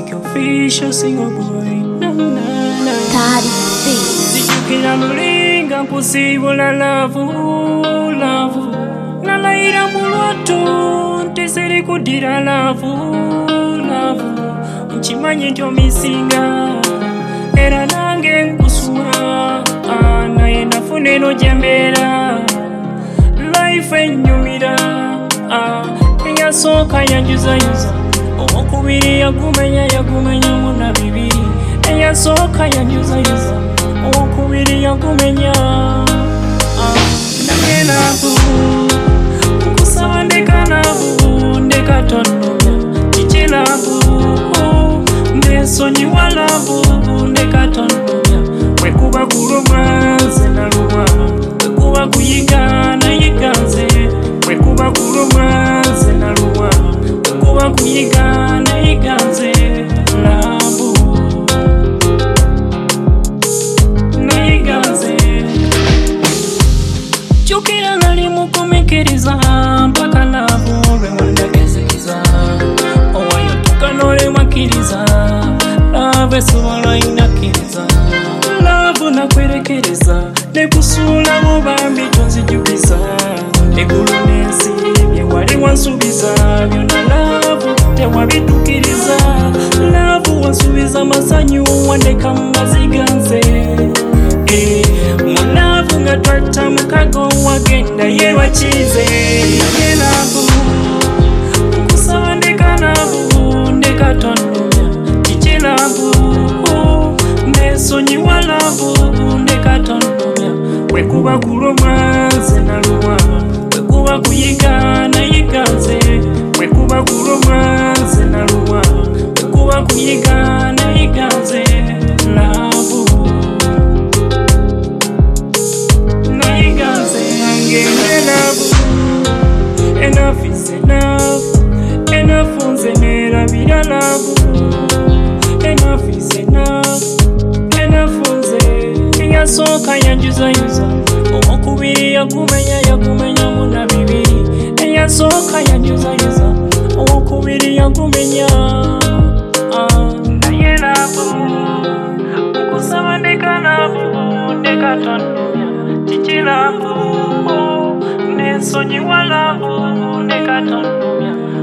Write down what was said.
make you official single boy. Na na na. Daddy B. Sijukira mulinga kusibula love. Nalaira muloto nteseri kudira love. Nchimanyi ndio misinga era nange nkusura naye nafune no jembera life enyumira eyasoka yanjuzayuza okubiri yagumenya muna bibiri eyasoka yanjuzayuza okubiri yagumenya nange love nkusaba ndeka tononya chichi love sonyiwa love ndeka tononya wekuba kuluma zena luwa wekuba kuyigana yiganze wekuba kuluma zena luwa wekuba kuyigana yiganze love nayiganze chukira nali mukumikiriza mpaka love bemundagezekeza owayo tukanole makiriza love sobola inakiriza love nakwerekereza nekusula mubambi tonzijubiza negulunesi byewali wansubiza byonna love tewabitukiriza love wansubiza masanyu wandeka mumaziganze mulavu nga twatta mukago wagenda yewakize naye love nkusaba ndeka love ndeka tononya nesonyiwa love ndeka tononya wekuba kuluma zena luwa wekuba kuyigana yiganze wekuba kuluma zena luwa wekuba kuyigana yiganze love nayiganze ngende love enough is enough unze nerabira love enough is enough unze eyasoka yanjuzayuza okubiri yagumenya muna bibiri eyasoka yanjuzayuza okubiri yagumenya naye love ukusaba ndeka tononya chichi love nesonyiwa love ndeka tononya